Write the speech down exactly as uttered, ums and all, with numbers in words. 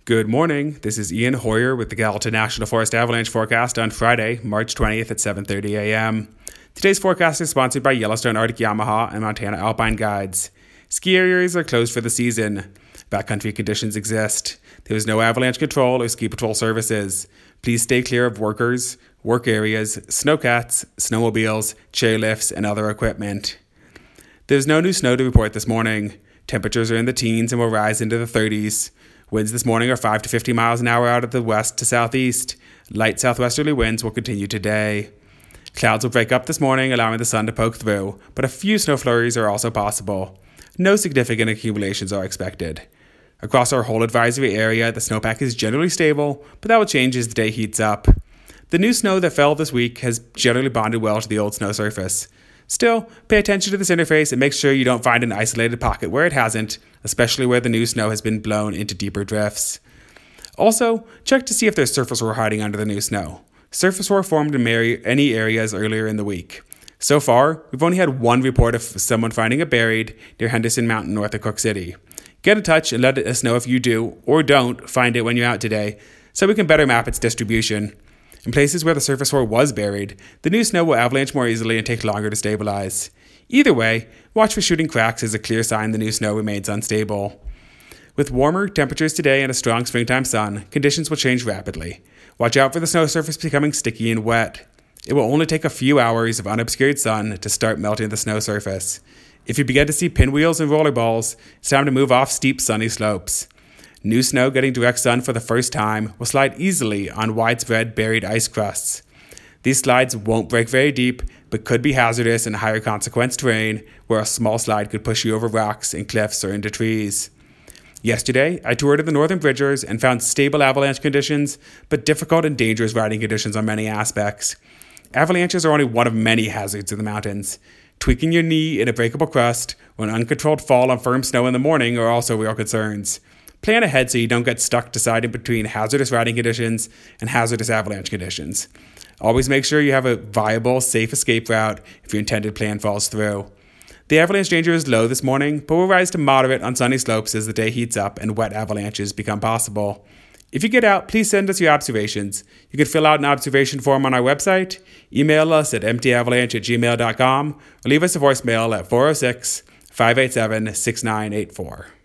Good morning, this is Ian Hoyer with the Gallatin National Forest Avalanche Forecast on Friday, March twentieth at seven thirty a.m. Today's forecast is sponsored by Yellowstone Arctic Yamaha and Montana Alpine Guides. Ski areas are closed for the season. Backcountry conditions exist. There is no avalanche control or ski patrol services. Please stay clear of workers, work areas, snowcats, snowmobiles, chairlifts, and other equipment. There's no new snow to report this morning. Temperatures are in the teens and will rise into the thirties. Winds this morning are five to fifty miles an hour out of the west to southeast. Light southwesterly winds will continue today. Clouds will break up this morning, allowing the sun to poke through, but a few snow flurries are also possible. No significant accumulations are expected. Across our whole advisory area, the snowpack is generally stable, but that will change as the day heats up. The new snow that fell this week has generally bonded well to the old snow surface. Still, pay attention to this interface and make sure you don't find an isolated pocket where it hasn't, especially where the new snow has been blown into deeper drifts. Also, check to see if there's surface wear hiding under the new snow. Surface wear formed in any areas earlier in the week. So far, we've only had one report of someone finding it buried near Henderson Mountain north of Cook City. Get in touch and let us know if you do, or don't, find it when you're out today, so we can better map its distribution. In places where the surface wear was buried, the new snow will avalanche more easily and take longer to stabilize. Either way, watch for shooting cracks as a clear sign the new snow remains unstable. With warmer temperatures today and a strong springtime sun, conditions will change rapidly. Watch out for the snow surface becoming sticky and wet. It will only take a few hours of unobscured sun to start melting the snow surface. If you begin to see pinwheels and rollerballs, it's time to move off steep sunny slopes. New snow getting direct sun for the first time will slide easily on widespread buried ice crusts. These slides won't break very deep, but could be hazardous in higher consequence terrain where a small slide could push you over rocks and cliffs or into trees. Yesterday, I toured the northern bridgers and found stable avalanche conditions, but difficult and dangerous riding conditions on many aspects. Avalanches are only one of many hazards in the mountains. Tweaking your knee in a breakable crust or an uncontrolled fall on firm snow in the morning are also real concerns. Plan ahead so you don't get stuck deciding between hazardous riding conditions and hazardous avalanche conditions. Always make sure you have a viable, safe escape route if your intended plan falls through. The avalanche danger is low this morning, but will rise to moderate on sunny slopes as the day heats up and wet avalanches become possible. If you get out, please send us your observations. You can fill out an observation form on our website, email us at empty avalanche at gmail dot com, or leave us a voicemail at four oh six, five eight seven, six nine eight four.